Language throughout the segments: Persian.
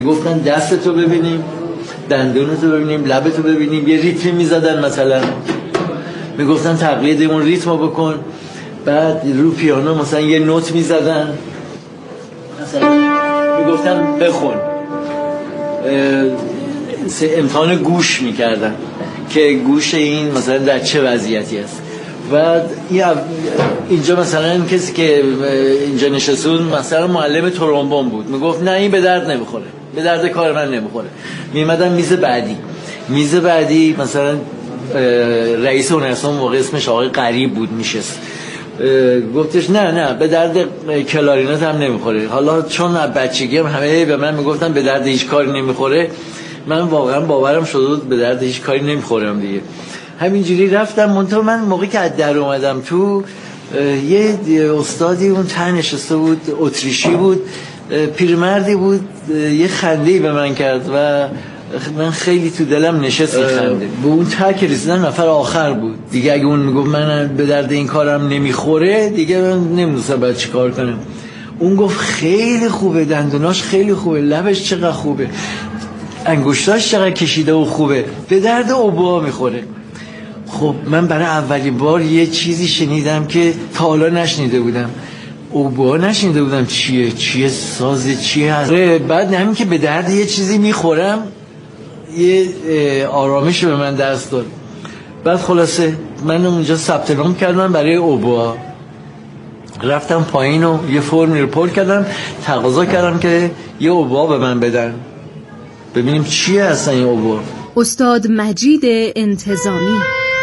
گفتن دستتو ببینیم، دندونتو ببینیم، لبتو ببینیم. یه ریتمی میزدن، مثلا میگفتن تقلید اون ریتمو بکن. بعد رو پیانو مثلا یه نوت میزدن، مثلا میگفتن بخون. امتحان گوش میکردن که گوش این مثلا در چه وضعیتی است. و اینجا مثلا کسی که اینجا نشسته بود مثلا معلم ترومبون بود، میگفت نه این به درد نمیخوره، به درد کار من نمیخوره. میمدن میز بعدی مثلا رئیس هنرستان موقع اسمش آقای قریب بود میشست، گفتش نه به درد کلارینت هم نمیخوره. حالا چون بچگی هم همه به من میگفتن به درد هیچ کاری نمیخوره، من واقعا باورم شده بود به درد هیچ کاری نمیخورم دیگه. همینجوری رفتم. منتها من موقعی که از در اومدم تو، یه استادی اون ته نشسته بود، اتریشی بود، پیرمردی بود، یه خنده‌ای به من کرد و من خیلی تو دلم نشست این خنده. به اون ته که رسیدم نفر آخر بود دیگه. اگه اون میگفت من به درد این کارم نمیخوره دیگه، من نمیدونستم باید چی کار کنم. اون گفت خیلی خوبه، دندوناش خیلی خوبه، لبش چقدر خوبه، انگشتاش چقدر کشیده و خوبه، به درد اوبا میخوره. خب من برای اولین بار یه چیزی شنیدم که تا حالا نشنیده بودم. اوبا نشنیده بودم چیه ساز چیه هست. بعد همین که به درد یه چیزی میخورم، یه آرامش به من دست داد. بعد خلاصه من اونجا ثبت نام کردم برای اوبا، رفتم پایین و یه فرمی رو پر کردم، تقاضا کردم که یه اوبا به من بدن، ببینیم چیه اصلا این اوبا. استاد مجید انتظامی.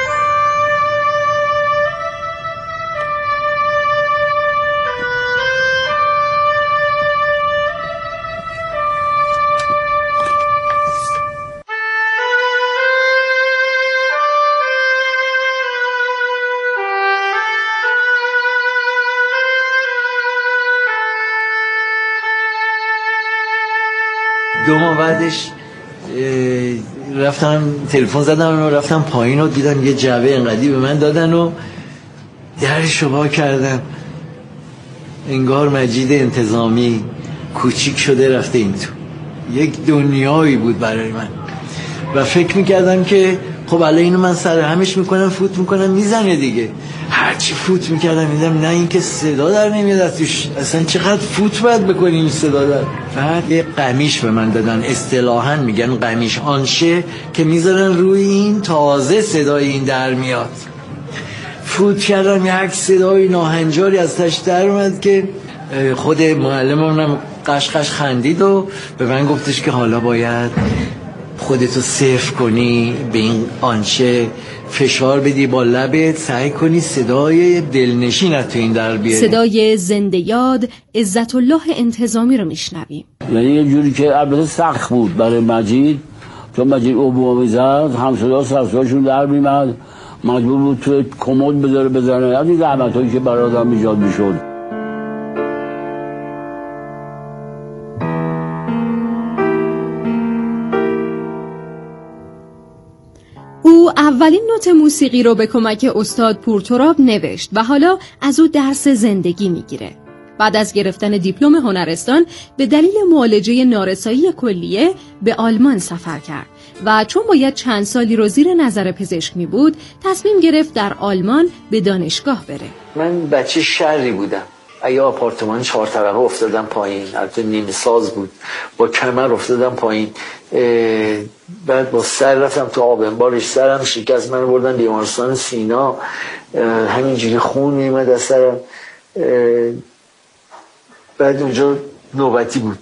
دو ماه بعدش رفتم تلفن زدم و رفتم پایین و دیدم یه جعبه انقدی به من دادن و درشو وا کردم، انگار مجید انتظامی کوچیک شده رفته این تو. یک دنیایی بود برای من و فکر میکردم که خب الان اینو من سر همش میکنم، فوت میکنم میزنه دیگه. هرچی فوت میکردم میدم نه این که صدا در نمیاد از توش، اصلا چقدر فوت باید بکنی این صدا در. بعد یه قمیش به من دادن، اصطلاحاً میگن قمیش آنشه، که میذارن روی این تازه صدای این در میاد. فوت کردم یک صدای ناهنجاری از تاش در اومد که خود معلمم قشقش خندید و به من گفتش که حالا باید خودتو صفر کنی، به این آنچه فشار بدی با لبت، سعی کنی صدای دلنشین تو این در بیاری. صدای زنده یاد عزت الله انتظامی رو میشنویم. یعنی یه جوری که البته سخت بود برای مجید، چون مجید اوبو میزد، همصدا سرساشون در میمد، مجبور بود تو کمد بزنه. از این زحمتایی که برای آدم ایجاد میشد. او اولین نوت موسیقی رو به کمک استاد پورتراب نوشت و حالا از او درس زندگی میگیره. بعد از گرفتن دیپلم هنرستان به دلیل معالجه نارسایی کلیه به آلمان سفر کرد و چون باید چند سالی رو زیر نظر پزشک می بود، تصمیم گرفت در آلمان به دانشگاه بره. من بچه شری بودم، اگه آپارتمان 4 طبقه افتادم پایین، البته نیمه ساز بود، با کمر افتادم پایین. بعد با سر رفتم تو آب انبارش، سرم شکست، من بردن بیمارستان سینا، همینجوری خون میومد از سرم. بعد اونجا نوبتی بود،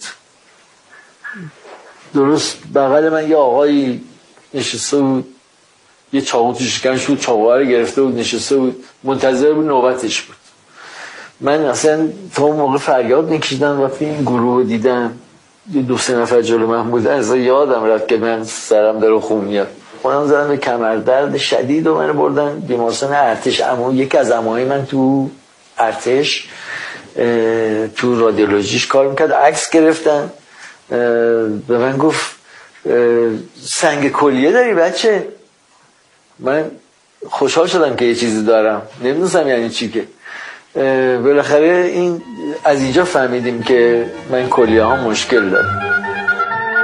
درست بغل من یه آقایی نشسته بود، یه چاقو تو شکمش بود، چاقوها رو گرفته بود، نشسته بود، منتظر بود نوبتش بود. من اصلا تا اون موقع فریاد میکشیدم وقتی این گروه دیدم، یه 2-3 نفر جلو من بودن، اصلا یادم رفت که من سرم داره خون میاد. خونم زدن به کمردرد شدید و من بردن بیمارستان ارتش. اما یکی از عموهای من تو ارتش تو رادیولوژیش کار میکرد، عکس گرفتن، به من گفت سنگ کلیه داری بچه؟ من خوشحال شدم که یه چیزی دارم، نمیدونستم یعنی چی. که بالاخره این از اینجا فهمیدیم که من کلیه ها مشکل دارم.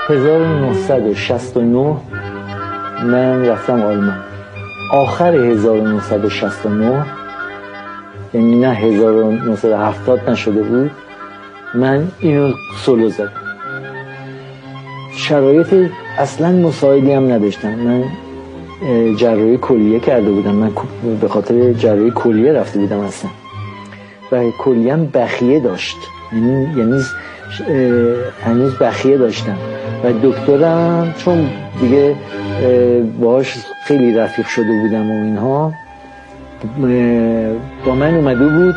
1969 من رفتم آلمان. آخر 1969 یعنی نه 1970 نشده بود، من اینو سولو زدم. شرایط اصلا مساعدی هم نداشتم. من جراحی کلیه کرده بودم، من به خاطر جراحی کلیه رفته بودم اصلا و کلیه هم بخیه داشت، یعنی هنوز بخیه داشتم و دکترم چون دیگه باهاش خیلی رفیق شده بودم و اینها با من اومده بود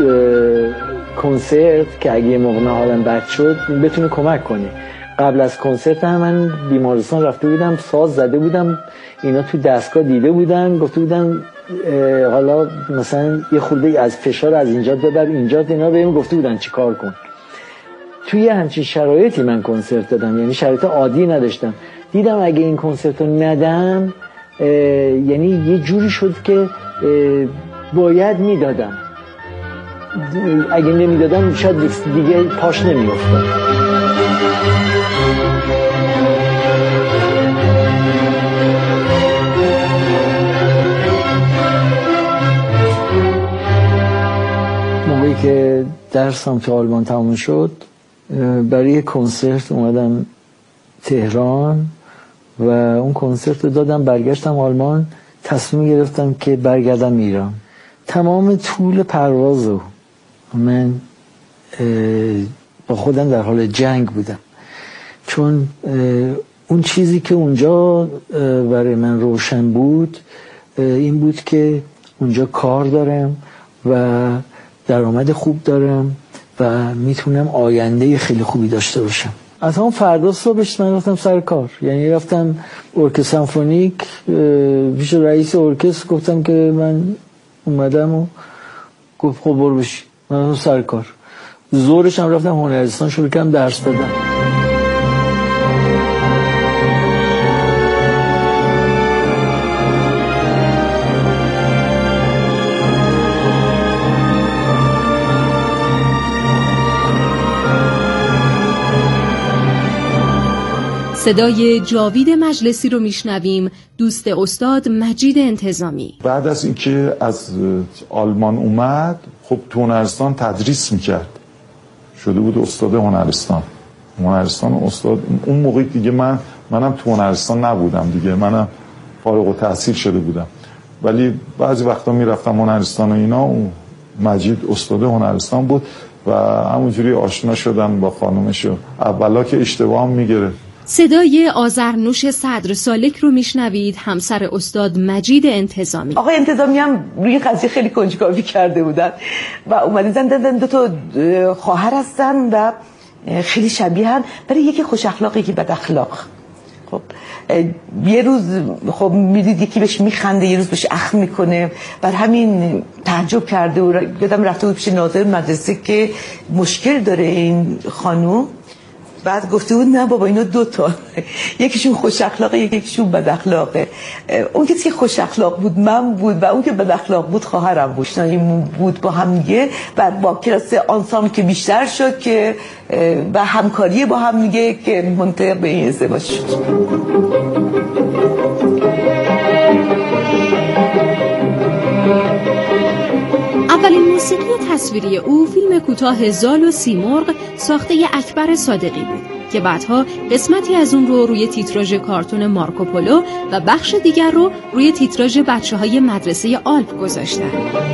کنسرت که اگه یه موقع حالم بد شد بتونه کمک کنه. قبل از کنسرت هم من بیمارستان رفته بودم، ساز زده بودم، اینا تو دستگاه دیده بودن، گفته بودن حالا مثلا یه خورده از فشار از اینجا ببر اینجا، اینا بهم گفته بودن چی کار کن. توی همچین شرایطی من کنسرت دادم، یعنی شرایط عادی نداشتم. دیدم اگه این کنسرت رو ندم یعنی یه جوری شد که باید میدادم، اگه نمیدادم شاید دیگه پاش نمیافتاد. موقعی که درسم تو آلمان تموم شد برای یک کنسرت اومدم تهران و اون کنسرت رو دادم، برگشتم آلمان، تصمیم گرفتم که برگردم ایران. تمام طول پروازو من با خودم در حال جنگ بودم، چون اون چیزی که اونجا برای من روشن بود این بود که اونجا کار دارم و درآمد خوب دارم و میتونم آینده خیلی خوبی داشته باشم. از همون فردا صبحش من رفتم سر کار، یعنی رفتم ارکستر سمفونیک پیش رئیس ارکستر، گفتم که من اومدم و گفت خب برو بشی. من رفتم سر کار. ظهرش هم رفتم هنرستان شروع کردم درس دادن. صدای جاوید مجلسی رو میشنویم، دوست استاد مجید انتظامی. بعد از اینکه از آلمان اومد خب تو هنرستان تدریس میکرد، شده بود استاد هنرستان استاد. اون موقع دیگه منم تو هنرستان نبودم دیگه، منم فارغ التحصیل شده بودم، ولی بعضی وقتا میرفتم هنرستان و اینا، اون مجید استاد هنرستان بود و همونجوری آشنا شدم با خانومش. اولا که اشتباه هم میگیره. صدای آذرنوش صدر سالک رو میشنوید، همسر استاد مجید انتظامی. آقای انتظامی هم روی قضیه خیلی کنجکاوی کرده بودن و اومدن دیدن دو تا خواهر هستن و خیلی شبیهن، برای یکی خوش اخلاق یکی بد اخلاق. خب یه روز خب میدید یکی بهش میخنده، یه روز بهش اخم میکنه، بر همین تعجب کرده و یادم رفته بود پیش ناظر مدرسه که مشکل داره این خانوم. بعد گفته بود نه بابا اینا دوتا، یکیشون خوش اخلاقه یکیشون بد اخلاقه. اون کسی که خوش اخلاق بود من بود و اون که بد اخلاق بود خواهرم بود. شنایمون بود با هم دیگه و با کلاس آنسامبل که بیشتر شد که و همکاری با هم دیگه که منتهی به این ازدواج شد. اولین موسیقی تصویری او فیلم کوتاه زال و سیمرغ ساخته اکبر صادقی بود که بعدها قسمتی از اون رو روی تیتراژ کارتون مارکوپولو و بخش دیگر رو روی تیتراژ بچه‌های مدرسه آلپ گذاشتن.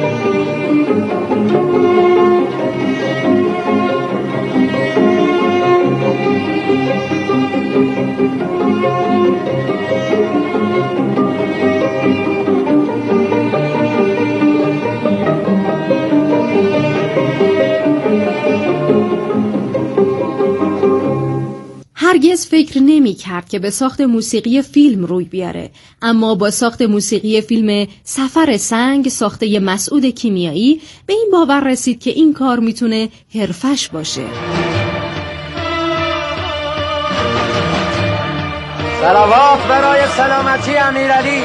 هرگز فکر نمی کرد که به ساخت موسیقی فیلم روی بیاره، اما با ساخت موسیقی فیلم سفر سنگ ساخته مسعود کیمیایی به این باور رسید که این کار میتونه حرفش باشه. صلوات برای سلامتی امیرعلی.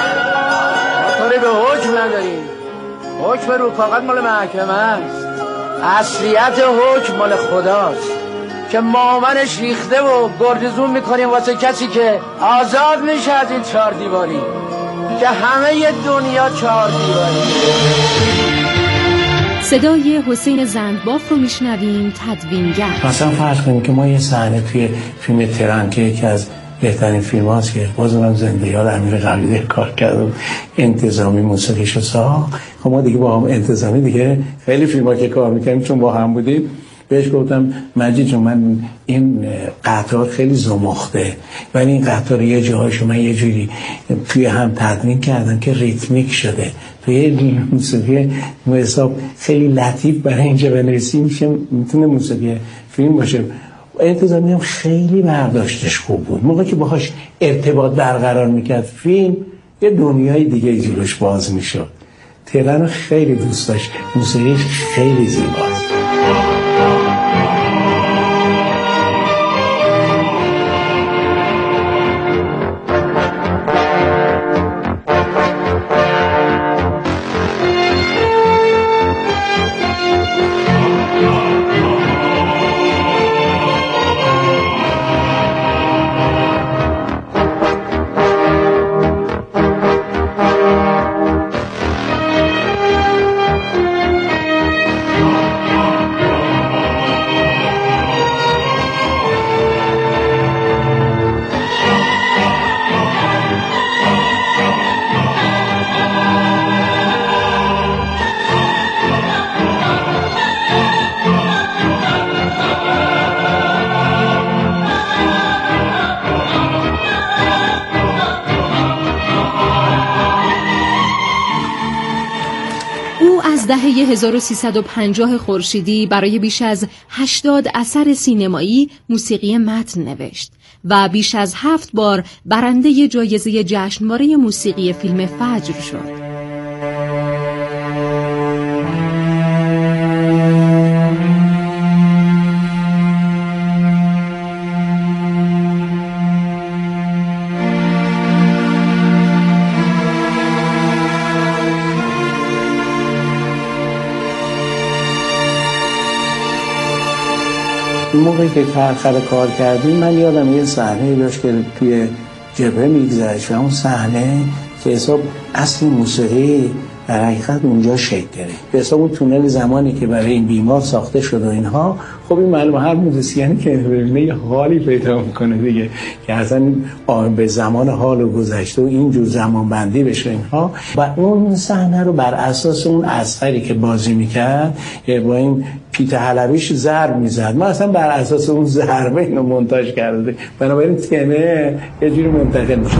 ما طوری به حکم نداریم، حکم رو فقط مال محکمه است. اصلیت حکم مال خداست که مامنش ریخته و گردزون میکنیم واسه کسی که آزاد میشه از این 4 دیواری که همه ی دنیا 4 دیواری. صدای حسین زندباف رو میشنویم، تدوینگر. مثلا فرض کنیم که ما یه صحنه توی فیلم ترن که یکی از بهترین فیلم هاست که بازم زنده یاد امیر قبیله کار کردم، انتظامی موسیقیشو ساخت. خب ما دیگه با هم انتظامی دیگه خیلی فیلم ها که کار میکنیم چون با هم بودیم، بهش گفتم مجید جون من این قطعات خیلی زمخته ولی این قطعات یه جاهاشو من یه جوری توی هم تدوین کردم که ریتمیک شده، توی موسیقی حساب خیلی لطیف برای اینجا بنویسیم میشه، میتونه موسیقی فیلم باشه. انتظامی هم خیلی برداشتش خوب بود، موقعی که باهاش ارتباط برقرار میکرد فیلم یه دنیای دیگه جلوش باز میشد. تهران خیلی دوست داشت، موسیقیش خیلی زیباست. دهه 1350 خورشیدی برای بیش از 80 اثر سینمایی موسیقی متن نوشت و بیش از 7 بار برنده جایزه جشنواره موسیقی فیلم فجر شد. موقعی که فرخر کار کردیم من یادم یه صحنه داشت که توی جبهه میگذشت و اون صحنه که حساب اصل موسیقی در حقیقت اونجا شکل گرفت. به حساب اون تونل زمانی که برای این بیمار ساخته شد و اینها، خب این معلومه هر موزیسیانی که ببینه یه حالی پیدا میکنه دیگه که اصلا به زمان حال و گذشته و اینجور زمان بندی بشه اینها، و اون صحنه رو بر اساس اون اثری که بازی میکرد با این پیت حلبیش ضرب میزد، ما اصلا بر اساس اون ضربه اینو مونتاژ کرده، بنابراین تنه یه جوری منتقل میشه.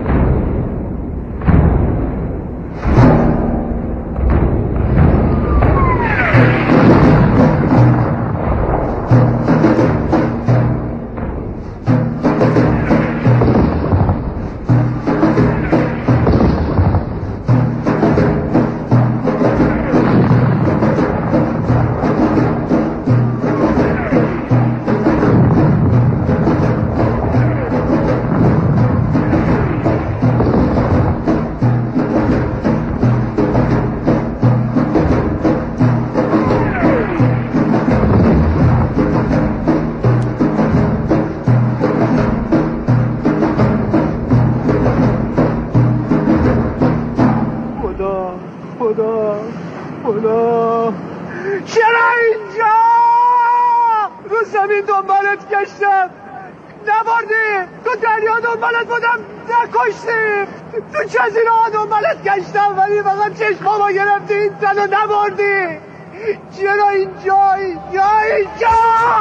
خدا چرا اینجا رو زمین دنبالت گشتم نبردی، تو دریا دنبالت بودم نکشتیم، تو جزیره ها دنبالت گشتم ولی فقط چشمامو گرفتی این زن رو نبردی. چرا اینجایی؟ یا اینجا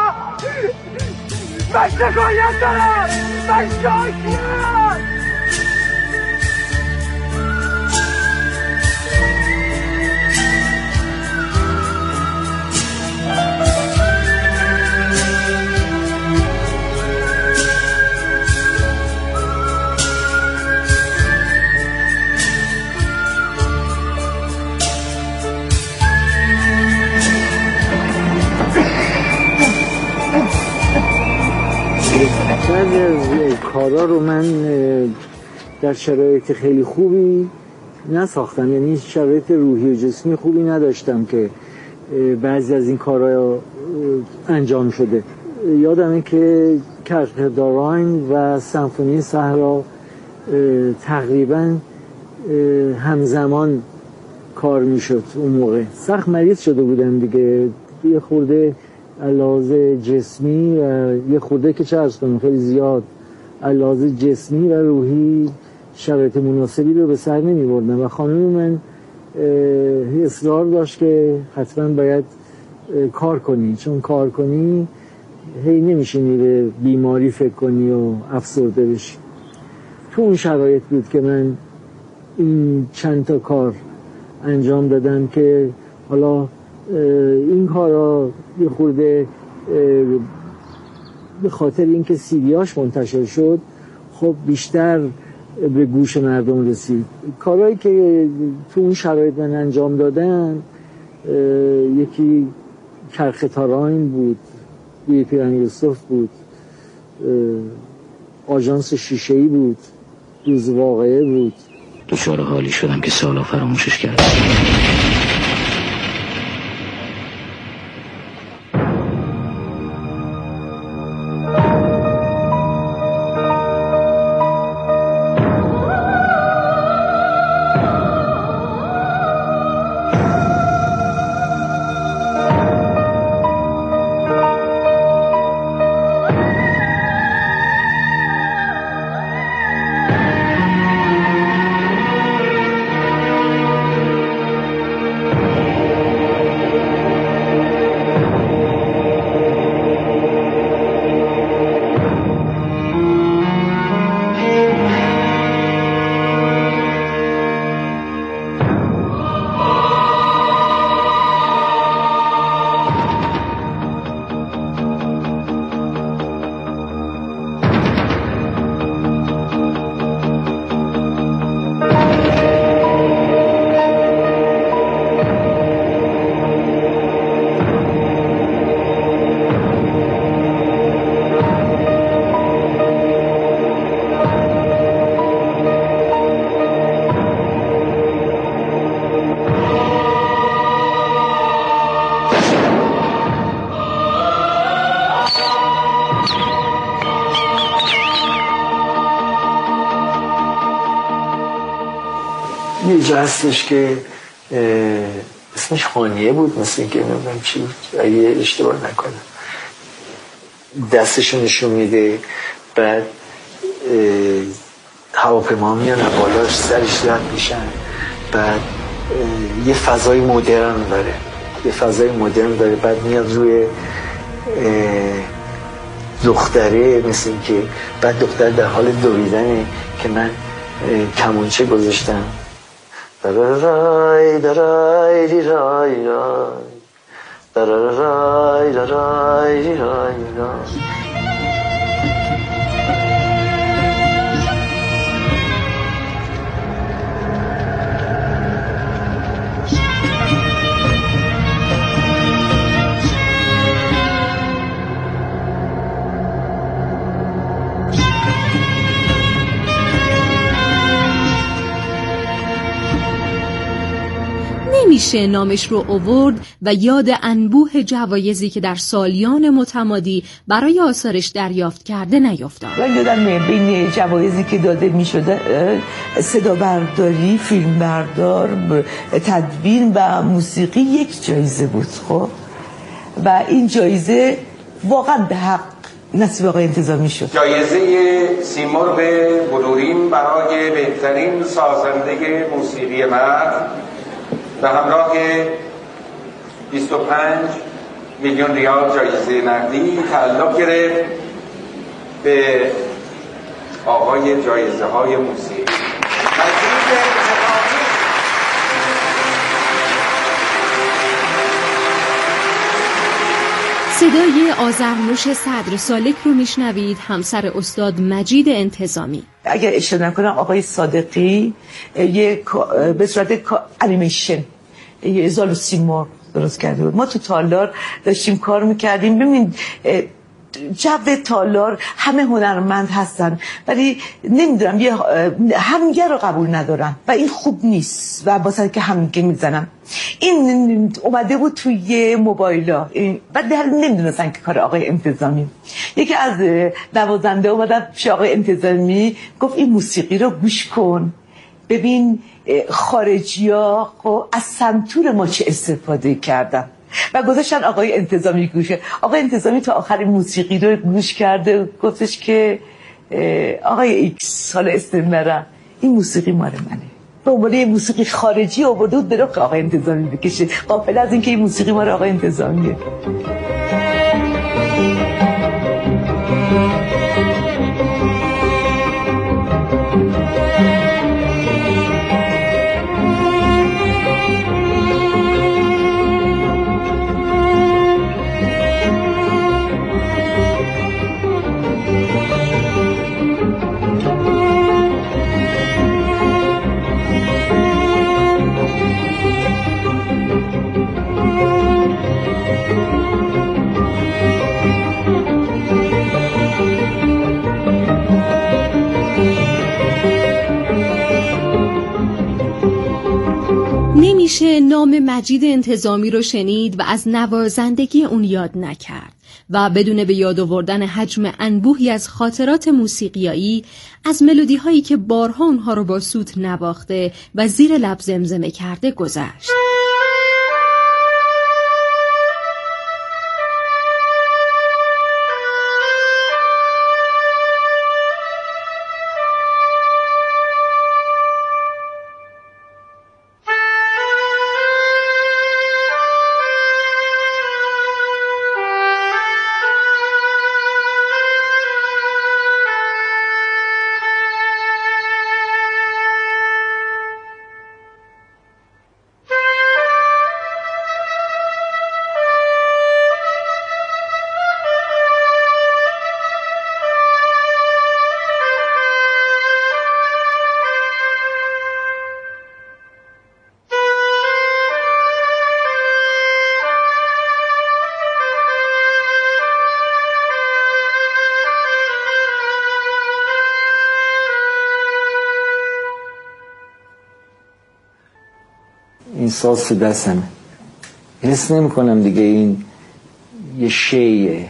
من شکایت دارم، من شاکرم. کارا رو من در شرایط خیلی خوبی نساختم، یعنی شرایط روحی و جسمی خوبی نداشتم که بعضی از این کارها انجام شده. یادمه که کرکداراین و سمفونی صحرا تقریبا همزمان کار میشد. اون موقع سخت مریض شده بودم دیگه، یه خورده لحاظ جسمی و یه خورده که چه عرض کنم خیلی زیاد لحاظ جسمی و روحی شرایط مناسبی رو به سر نمی بردم و خانم من اصرار داشت که حتما باید کار کنی، چون کار کنی هی نمیشینی به بیماری فکر کنی و افسرده بشی. تو اون شرایط بود که من این چند تا کار انجام دادم که حالا این کارا یه خورده به خاطر اینکه سیدیاش منتشر شد خب بیشتر به گوش مردم رسید. کارهایی که تو اون شرایط من انجام دادم یکی کرختاراین بود، بوی پیرن یوسف بود، آژانس شیشه‌ای بود، روز واقعه بود. دچار حالی شدم که سالا فراموشش کردم. یه جا هستش که اسمش خانیه بود، مثل اینکه نمیدونم چی بود اگه اشتباه نکنم، دستشو نشون میده، بعد هواپیما میان بالاش سرش رد میشن، بعد یه فضای مدرن داره، بعد میاد روی دختره، مثل این که بعد دختر در حال دویدنه که من کمونچه گذاشتم درای درای دیرای درای درای دیرای. نمیشه نامش رو آورد و یاد انبوه جوایزی که در سالیان متمادی برای آثارش دریافت کرده نیفتاد. من یادم بین جوایزی که داده میشده صدا برداری، فیلم بردار، تدوین و موسیقی یک جایزه بود. خب و این جایزه واقعا به حق نصیب آقای انتظامی شد. جایزه سیمرغ بلورین برای بهترین سازنده موسیقی مرد به همراه 25 میلیون ریال جایزه نقدی تعلق گرفت به آقای جایزه های موسیقی. صدای آذرنوش صدر سالک رو میشنوید، همسر استاد مجید انتظامی. اگر اشتباه نکنم آقای صادقی به صورت انیمیشن یه زال و سیمرغ درست کرده بود. ما تو تالار داشتیم کار میکردیم. ببینید جو تالار همه هنرمند هستن ولی نمیدونم همگه رو قبول ندارن و این خوب نیست و واسه که همگه میزنن. این اومده بود توی موبایلا بعد نمیدونستن که کار آقای انتظامی. یکی از نوازنده اومدن پیش آقای انتظامی گفت این موسیقی رو گوش کن ببین خارجی‌ها از سنتور ما چه استفاده کردن و گذاشتن آقای انتظامی گوشه. آقای انتظامی تا آخر موسیقی رو گوش کرده گفتش که آقای ایکس حالا استمرا این موسیقی مال منه. به عنوان موسیقی خارجی آورده بود برای آقای انتظامی بکشه غافل از اینکه این موسیقی مال آقای انتظامیه. نمیشه نام مجید انتظامی رو شنید و از نوازندگی اون یاد نکرد و بدون به یاد آوردن حجم انبوهی از خاطرات موسیقیایی از ملودی هایی که بارها اونها رو با سوت نواخته و زیر لب زمزمه کرده گذشت. این ساز تو دستمه حس نمی کنم دیگه این یه شیه،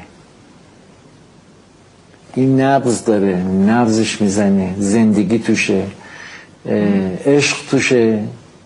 این نبض داره، نبضش میزنه، زندگی توشه، عشق توشه.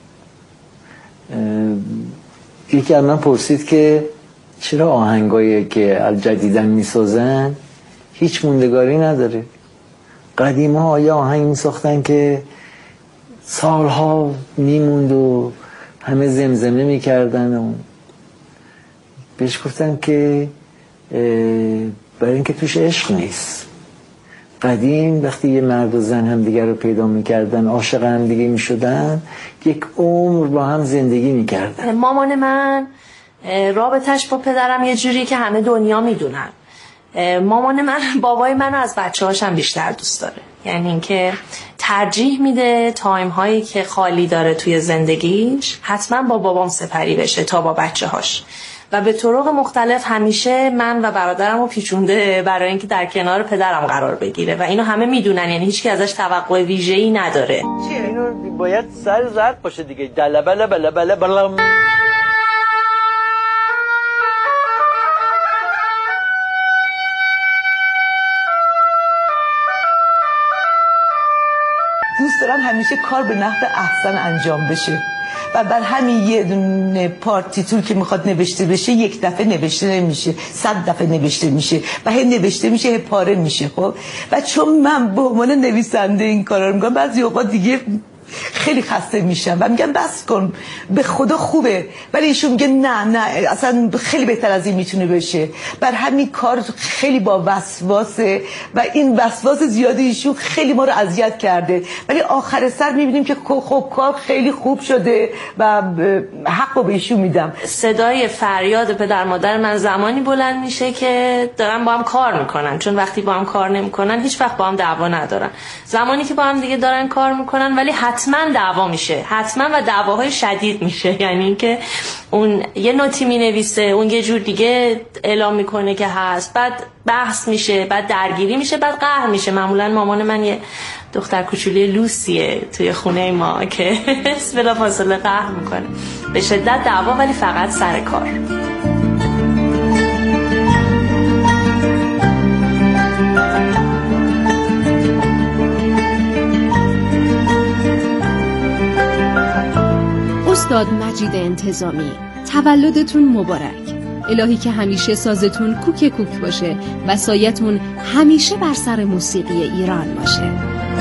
یکی از من پرسید که چرا آهنگایی که الجدیدن میسازن هیچ موندگاری نداره؟ قدیم ها یه آهنگ میساختن که سالها میموند و همه زمزمه میکردن و بهش گفتن که برای اینکه توش عشق نیست. قدیم وقتی یه مرد و زن هم دیگر رو پیدا میکردن، عاشق هم دیگه میشدن، یک عمر با هم زندگی میکردن. مامان من رابطش با پدرم یه جوری که همه دنیا میدونن. مامان من بابای منو از بچه‌هاشم بیشتر دوست داره، یعنی اینکه ترجیح میده تایم هایی که خالی داره توی زندگیش حتما با بابام سپری بشه تا با بچه‌هاش، و به طرق مختلف همیشه من و برادرم رو پیچونده برای اینکه در کنار پدرم قرار بگیره و اینو همه میدونن، یعنی هیچکی ازش توقع ویژه‌ای نداره. چیه اینو باید سر زرد باشه دیگه، دلبله بله بله بلم. دوست دارم همیشه کار به نحو احسن انجام بشه و بر همین یه دونه پارتیتور که میخواد نوشته بشه یک دفعه نوشته نمیشه، 100 دفعه نوشته میشه و هی نوشته میشه، هی پاره میشه. خب و چون من به عنوان نویسنده این کارا رو میکنم بعضی اوقات دیگه خیلی خسته میشم و میگم بس کن، به خدا خوبه، ولی ایشون میگه نه اصلا خیلی بهتر از این میتونه بشه. بر همین کار خیلی با وسواسه و این وسواس زیادی ایشون خیلی ما رو اذیت کرده، ولی آخر سر میبینیم که خب کار خیلی خوب شده و حق رو به ایشون میدم. صدای فریاد پدر مادر من زمانی بلند میشه که دارن با هم کار میکنن، چون وقتی با هم کار نمیکنن هیچ وقت با هم دعوا ندارن. زمانی که با هم دیگه دارن کار میکنن ولی حتما دعوا میشه، حتما و دعواهای شدید میشه. یعنی اینکه اون یه نوتی مینویسه، اون یه جور دیگه اعلام میکنه که هست، بعد بحث میشه، بعد درگیری میشه، بعد قهر میشه. معمولا مامان من یه دختر کوچولی لوسیه توی خونه ما که بلا فاصله قهر میکنه، به شدت دعوا، ولی فقط سر کار. استاد مجید انتظامی، تولدتون مبارک. الهی که همیشه سازتون کوک کوک باشه و سایتون همیشه بر سر موسیقی ایران باشه.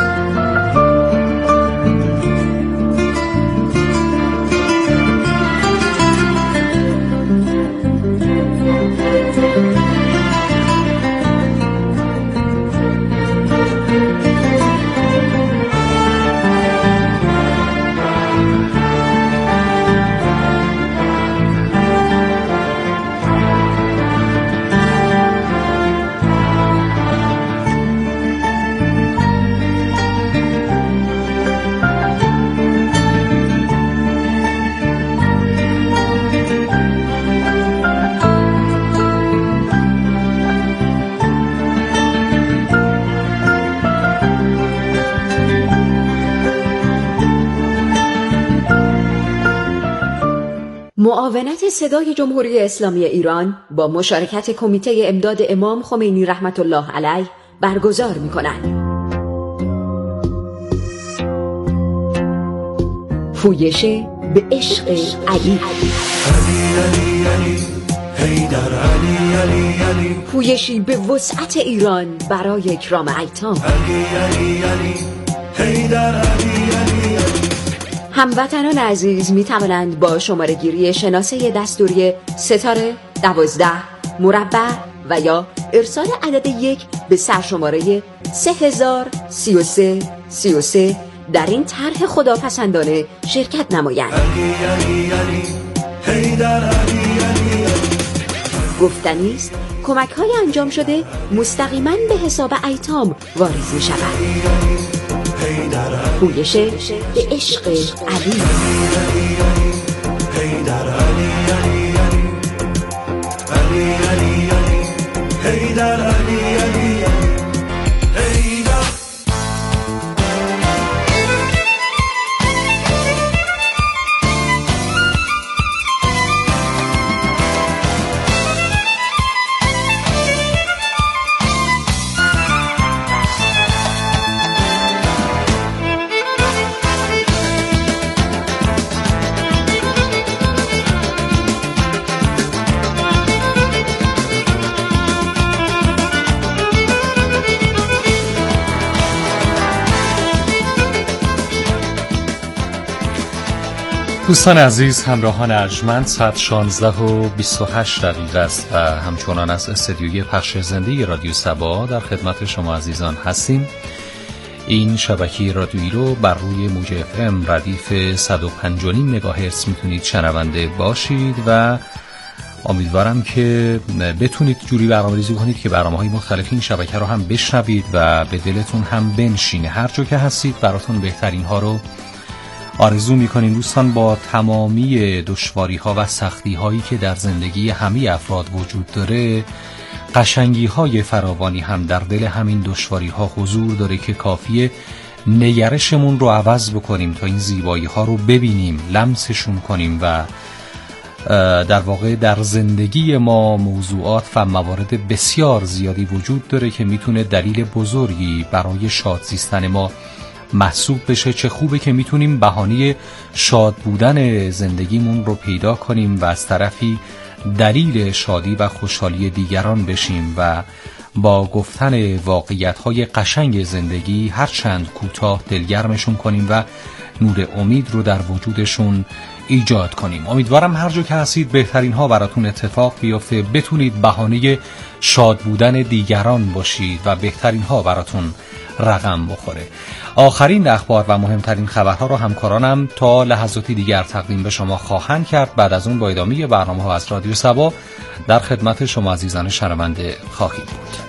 معاونت صدای جمهوری اسلامی ایران با مشارکت کمیته امداد امام خمینی رحمت الله علیه برگزار می‌کند. پویش به عشق علی. پویشی به وسعت ایران برای اکرام ایتام. هموطنان عزیز می توانند با شماره گیری شناسه دستوری ستاره 12 مربع و یا ارسال عدد 1 به سرشماره 3033 در این طرح خداپسندانه شرکت نمایند. گفتنی است کمک های انجام شده مستقیما به حساب ایتام واریز می شود. پویش به عشق علی. دوستان عزیز، همراهان ارجمند، ساعت 16:28 است و همچنان از استدیوی پخش زنده رادیو سبا در خدمت شما عزیزان هستیم. این شبکه رادیویی رو بر روی موج FM ردیف 105.5 مگاهرتز میتونید شنونده باشید و امیدوارم که بتونید جوری برنامه‌ریزی کنید که برنامه‌های مختلف این شبکه رو هم بشنوید و به دلتون هم بنشینه. هر جا که هستید براتون بهترین ها رو آرزو میکنیم. دوستان، با تمامی دشواری ها و سختی هایی که در زندگی همه افراد وجود داره، قشنگی های فراوانی هم در دل همین دشواری ها حضور داره که کافیه نگرشمون رو عوض بکنیم تا این زیبایی ها رو ببینیم، لمسشون کنیم و در واقع در زندگی ما موضوعات و موارد بسیار زیادی وجود داره که میتونه دلیل بزرگی برای شاد زیستن ما محسوب بشه. چه خوبه که میتونیم بهانه شاد بودن زندگیمون رو پیدا کنیم و از طرفی دلیل شادی و خوشحالی دیگران بشیم و با گفتن واقعیت‌های قشنگ زندگی هرچند کوتاه دلگرمشون کنیم و نور امید رو در وجودشون ایجاد کنیم. امیدوارم هر جا که هستید بهترین ها براتون اتفاق بیفته، بتونید بهانه شاد بودن دیگران باشید و بهترین ها براتون رقم بخوره. آخرین اخبار و مهمترین خبرها رو همکارانم تا لحظاتی دیگر تقدیم به شما خواهند کرد. بعد از اون با ادامه برنامه ها از رادیو سبا در خدمت شما عزیزان شنونده خواهید بود.